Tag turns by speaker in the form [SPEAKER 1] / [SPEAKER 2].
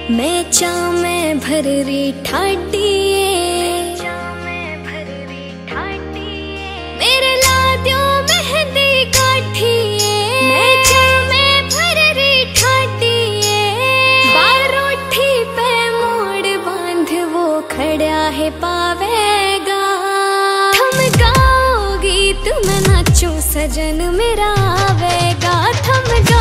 [SPEAKER 1] मैं चाह में भर री ठाटिए, मेरे लाद्यो मेहंदी काठिए। मैं चाह में भर री ठाटिए, बारोठी पे मोड़ बांध वो खड़ा है पावेगा। थम गाओ गीत मैं नाचूं सजन मेरा आवेगा। थम